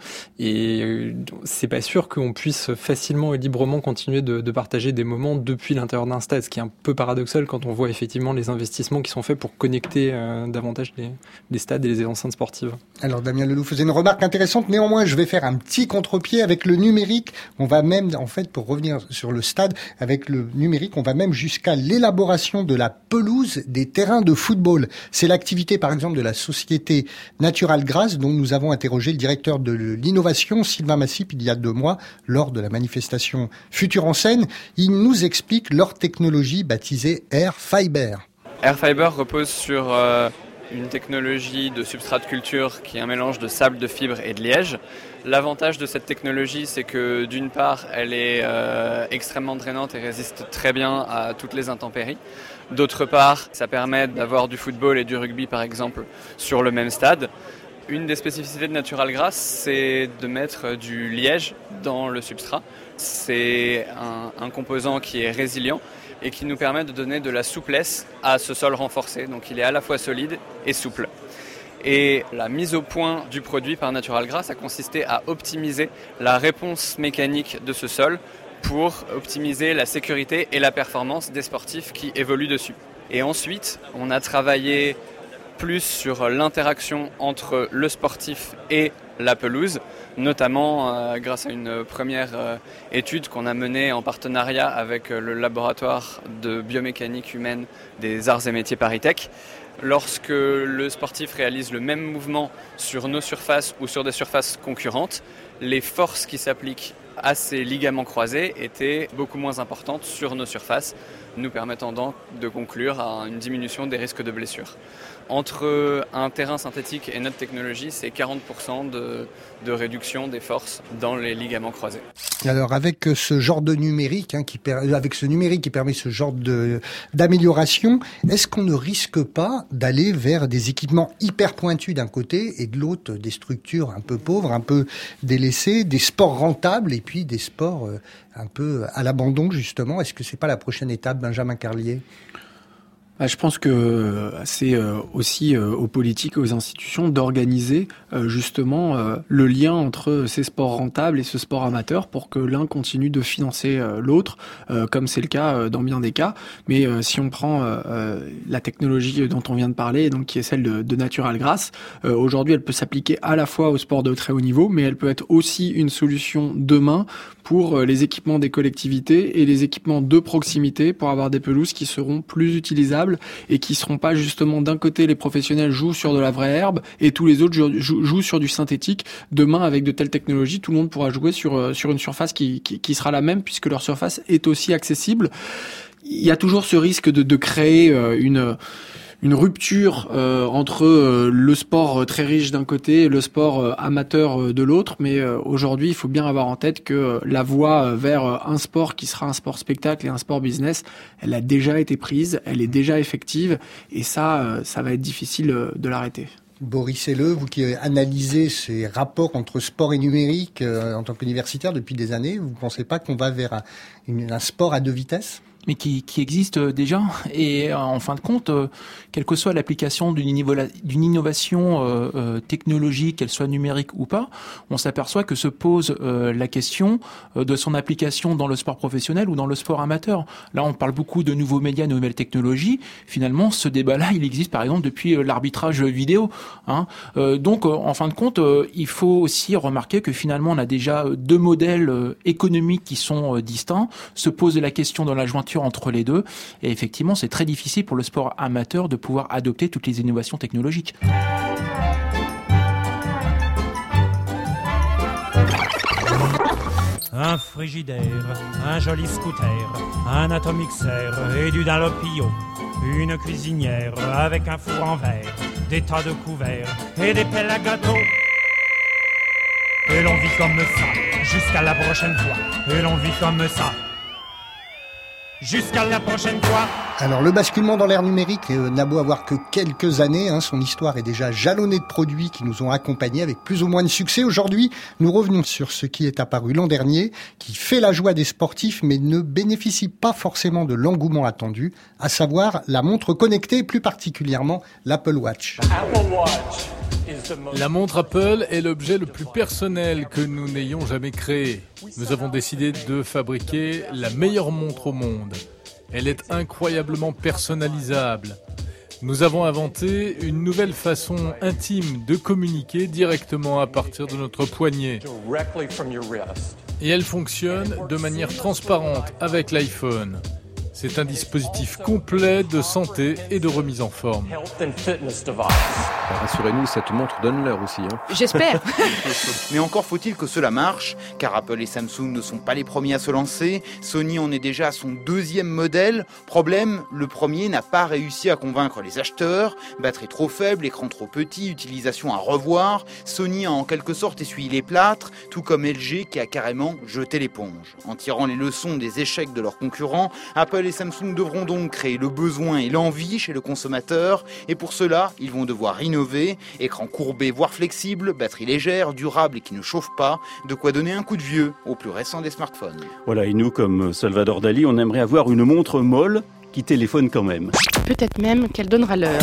et c'est pas sûr qu'on puisse facilement et librement continuer de, de partager des moments depuis l'intérieur d'un stade, ce qui est un peu paradoxal quand on voit effectivement les investissements qui sont faits pour connecter euh, davantage les, les stades et les enceintes sportives. Alors Damien Leloup faisait une remarque intéressante, néanmoins je vais faire un petit contre-pied avec le numérique. On va même, en fait, pour revenir sur le stade, avec le numérique, on va même jusqu'à l'élaboration de la pelouse des terrains de football. C'est l'activité par exemple de la société Natural Grass dont nous avons interrogé le directeur de l'innovation, Sylvain Massip, il y a deux mois, lors de la manifestation Futur en scène. Il nous explique leur technologie baptisée Air Fiber. Air Fiber repose sur euh, une technologie de substrat de culture qui est un mélange de sable, de fibres et de liège. L'avantage de cette technologie, c'est que d'une part, elle est euh, extrêmement drainante et résiste très bien à toutes les intempéries. D'autre part, ça permet d'avoir du football et du rugby, par exemple, sur le même stade. Une des spécificités de Natural Grass, c'est de mettre du liège dans le substrat. C'est un, un composant qui est résilient et qui nous permet de donner de la souplesse à ce sol renforcé. Donc il est à la fois solide et souple. Et la mise au point du produit par Natural Grass a consisté à optimiser la réponse mécanique de ce sol pour optimiser la sécurité et la performance des sportifs qui évoluent dessus. Et ensuite, on a travaillé plus sur l'interaction entre le sportif et la pelouse, notamment euh, grâce à une première euh, étude qu'on a menée en partenariat avec euh, le laboratoire de biomécanique humaine des arts et métiers ParisTech. Lorsque le sportif réalise le même mouvement sur nos surfaces ou sur des surfaces concurrentes, les forces qui s'appliquent à ces ligaments croisés étaient beaucoup moins importantes sur nos surfaces, nous permettant donc de conclure à une diminution des risques de blessures. Entre un terrain synthétique et notre technologie, c'est quarante pour cent de, de réduction des forces dans les ligaments croisés. Alors avec ce genre de numérique, hein, qui per... avec ce numérique qui permet ce genre de d'amélioration, est-ce qu'on ne risque pas d'aller vers des équipements hyper pointus d'un côté et de l'autre des structures un peu pauvres, un peu délaissées, des sports rentables et puis des sports un peu à l'abandon justement? Est-ce que c'est pas la prochaine étape, Benjamin Carlier? Bah, je pense que c'est aussi aux politiques, aux institutions d'organiser justement le lien entre ces sports rentables et ce sport amateur pour que l'un continue de financer l'autre, comme c'est le cas dans bien des cas. Mais si on prend la technologie dont on vient de parler, donc qui est celle de, de Natural Grass, aujourd'hui elle peut s'appliquer à la fois au sport de très haut niveau, mais elle peut être aussi une solution demain pour les équipements des collectivités et les équipements de proximité pour avoir des pelouses qui seront plus utilisables et qui seront pas justement d'un côté les professionnels jouent sur de la vraie herbe et tous les autres jouent, jouent sur du synthétique. Demain, avec de telles technologies, tout le monde pourra jouer sur sur une surface qui, qui, qui sera la même puisque leur surface est aussi accessible. Il y a toujours ce risque de, de créer une une rupture euh, entre euh, le sport très riche d'un côté et le sport euh, amateur euh, de l'autre, mais euh, aujourd'hui il faut bien avoir en tête que euh, la voie euh, vers euh, un sport qui sera un sport spectacle et un sport business, elle a déjà été prise, elle est déjà effective et ça, euh, ça va être difficile euh, de l'arrêter. Boris Helleu, vous qui analysez ces rapports entre sport et numérique euh, en tant qu'universitaire depuis des années, vous ne pensez pas qu'on va vers un, une, un sport à deux vitesses ? Mais qui, qui existe déjà. Et en fin de compte, euh, quelle que soit l'application d'une, innova- d'une innovation euh, euh, technologique, qu'elle soit numérique ou pas, on s'aperçoit que se pose euh, la question euh, de son application dans le sport professionnel ou dans le sport amateur. Là, on parle beaucoup de nouveaux médias, de nouvelles technologies. Finalement, ce débat-là, il existe par exemple depuis euh, l'arbitrage vidéo. Hein. Euh, donc, euh, en fin de compte, euh, il faut aussi remarquer que finalement, on a déjà deux modèles euh, économiques qui sont euh, distincts. Se pose la question dans la jointure entre les deux, et effectivement c'est très difficile pour le sport amateur de pouvoir adopter toutes les innovations technologiques. Un frigidaire, un joli scooter, un atomixer et du Dunlopio, une cuisinière avec un four en verre, des tas de couverts et des pelles à gâteau. Et l'on vit comme ça, jusqu'à la prochaine fois, et l'on vit comme ça. Jusqu'à la prochaine fois. Alors le basculement dans l'ère numérique euh, n'a beau avoir que quelques années, hein, son histoire est déjà jalonnée de produits qui nous ont accompagnés avec plus ou moins de succès. Aujourd'hui, nous revenons sur ce qui est apparu l'an dernier, qui fait la joie des sportifs mais ne bénéficie pas forcément de l'engouement attendu, à savoir la montre connectée, plus particulièrement l'Apple Watch. La montre Apple est l'objet le plus personnel que nous n'ayons jamais créé. Nous avons décidé de fabriquer la meilleure montre au monde. Elle est incroyablement personnalisable. Nous avons inventé une nouvelle façon intime de communiquer directement à partir de notre poignet. Et elle fonctionne de manière transparente avec l'iPhone. C'est un dispositif complet de santé et de remise en forme. Rassurez-nous, cette montre donne l'heure aussi. Hein. J'espère. Mais encore faut-il que cela marche, car Apple et Samsung ne sont pas les premiers à se lancer. Sony en est déjà à son deuxième modèle. Problème, le premier n'a pas réussi à convaincre les acheteurs. Batterie trop faible, écran trop petit, utilisation à revoir. Sony a en quelque sorte essuyé les plâtres, tout comme L G qui a carrément jeté l'éponge. En tirant les leçons des échecs de leurs concurrents, Apple et Samsung devront donc créer le besoin et l'envie chez le consommateur. Et pour cela, ils vont devoir innover. Écran courbé voire flexible, batterie légère, durable et qui ne chauffe pas. De quoi donner un coup de vieux au plus récent des smartphones. Voilà, et nous, comme Salvador Dali, on aimerait avoir une montre molle qui téléphone quand même. Peut-être même qu'elle donnera l'heure.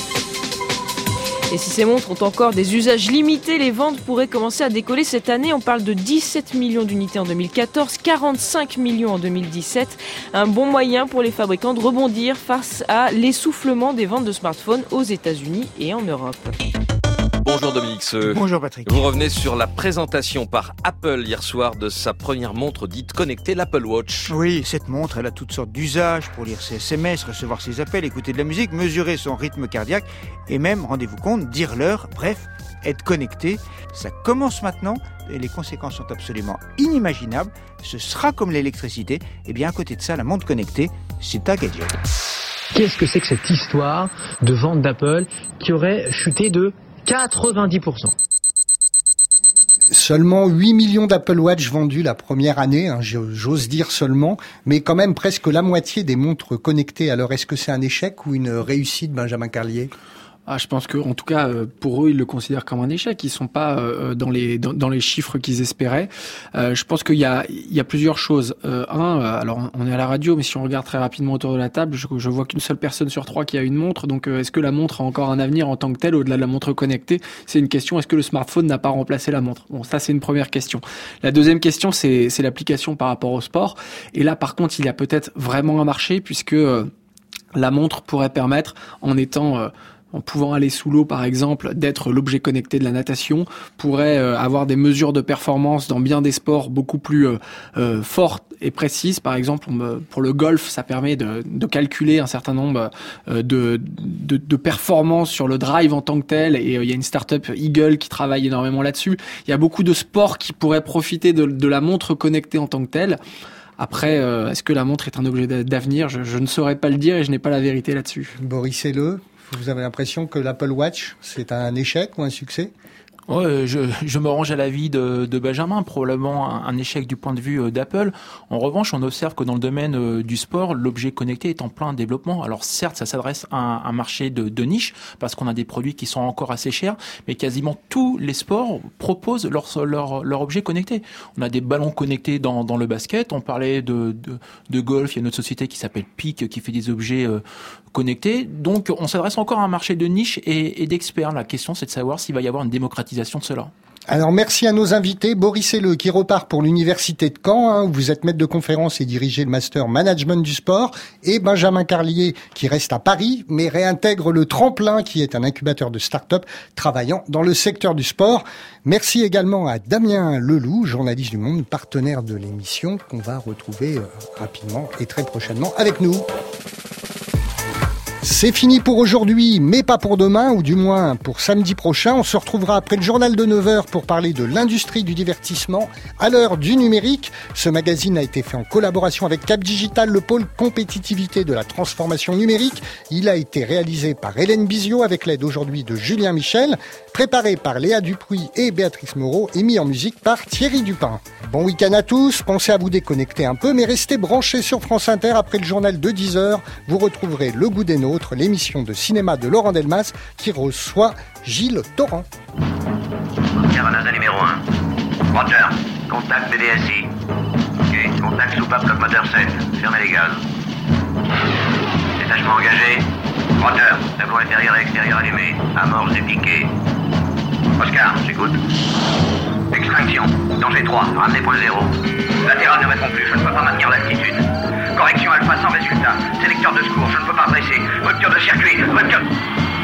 Et si ces montres ont encore des usages limités, les ventes pourraient commencer à décoller cette année. On parle de dix-sept millions d'unités en deux mille quatorze, quarante-cinq millions en deux mille dix-sept. Un bon moyen pour les fabricants de rebondir face à l'essoufflement des ventes de smartphones aux États-Unis et en Europe. Bonjour Dominique Seux. Bonjour Patrick. Vous revenez sur la présentation par Apple hier soir de sa première montre dite connectée, l'Apple Watch. Oui, cette montre, elle a toutes sortes d'usages pour lire ses S M S, recevoir ses appels, écouter de la musique, mesurer son rythme cardiaque et même, rendez-vous compte, dire l'heure, bref, être connecté. Ça commence maintenant et les conséquences sont absolument inimaginables. Ce sera comme l'électricité. Et bien à côté de ça, la montre connectée, c'est un gadget. Qu'est-ce que c'est que cette histoire de vente d'Apple qui aurait chuté de quatre-vingt-dix pour cent. Seulement huit millions d'Apple Watch vendus la première année, hein, j'ose dire seulement, mais quand même presque la moitié des montres connectées. Alors est-ce que c'est un échec ou une réussite, Benjamin Carlier ? Ah, je pense que, en tout cas, pour eux, ils le considèrent comme un échec. Ils sont pas euh, dans les dans, dans les chiffres qu'ils espéraient. Euh, je pense qu'il y a il y a plusieurs choses. Euh, un, alors on est à la radio, mais si on regarde très rapidement autour de la table, je, je vois qu'une seule personne sur trois qui a une montre. Donc, euh, est-ce que la montre a encore un avenir en tant que telle au-delà de la montre connectée ? C'est une question. Est-ce que le smartphone n'a pas remplacé la montre ? Bon, ça c'est une première question. La deuxième question, c'est c'est l'application par rapport au sport. Et là, par contre, il y a peut-être vraiment un marché puisque euh, la montre pourrait permettre, en étant euh, en pouvant aller sous l'eau, par exemple, d'être l'objet connecté de la natation, pourrait euh, avoir des mesures de performance dans bien des sports beaucoup plus euh, euh, fortes et précises. Par exemple, on, pour le golf, ça permet de, de calculer un certain nombre euh, de, de, de performances sur le drive en tant que tel. Et euh, il y a une start-up Eagle qui travaille énormément là-dessus. Il y a beaucoup de sports qui pourraient profiter de, de la montre connectée en tant que telle. Après, euh, est-ce que la montre est un objet d'avenir ? je, je ne saurais pas le dire et je n'ai pas la vérité là-dessus. Boris Selleux, vous avez l'impression que l'Apple Watch, c'est un échec ou un succès ? Ouais, je, je me range à l'avis de, de Benjamin, probablement un, un échec du point de vue d'Apple. En revanche, on observe que dans le domaine du sport, l'objet connecté est en plein développement. Alors certes, ça s'adresse à un, un marché de, de niche, parce qu'on a des produits qui sont encore assez chers, mais quasiment tous les sports proposent leur, leur, leur objet connecté. On a des ballons connectés dans, dans le basket, on parlait de, de, de golf, il y a une autre société qui s'appelle Peak qui fait des objets euh, connectés. Donc on s'adresse encore à un marché de niche et, et d'experts. La question, c'est de savoir s'il va y avoir une démocratisation de cela. Alors merci à nos invités, Boris Selleux qui repart pour l'université de Caen, hein, où vous êtes maître de conférence et dirigez le master management du sport, et Benjamin Carlier qui reste à Paris mais réintègre le Tremplin qui est un incubateur de start-up travaillant dans le secteur du sport. Merci également à Damien Leloup, journaliste du Monde, partenaire de l'émission qu'on va retrouver euh, rapidement et très prochainement avec nous. C'est fini pour aujourd'hui, mais pas pour demain, ou du moins pour samedi prochain. On se retrouvera après le journal de neuf heures pour parler de l'industrie du divertissement à l'heure du numérique. Ce magazine a été fait en collaboration avec Cap Digital, le pôle compétitivité de la transformation numérique. Il a été réalisé par Hélène Bizio avec l'aide aujourd'hui de Julien Michel, préparé par Léa Dupuis et Béatrice Moreau et mis en musique par Thierry Dupin. Bon week-end à tous, pensez à vous déconnecter un peu, mais restez branchés sur France Inter. Après le journal de dix heures, vous retrouverez Le Goût des Nôtres, l'émission de cinéma de Laurent Delmas qui reçoit Gilles Torrent. Caravana numéro un. Roger. Contact B D S I. Ok. Contact soupape bloc moteur sept. Fermez les gaz. Détachement engagé. Roger. Tableau intérieur et extérieur allumé. Amorce et piqué. Oscar, j'écoute. Extraction. Danger trois. Ramenez point zéro. Latéral ne répond plus. Je ne peux pas maintenir l'altitude. Correction alpha sans résultat. Sélecteur de secours. Je ne peux pas presser. Rupture de circuit. Rupture...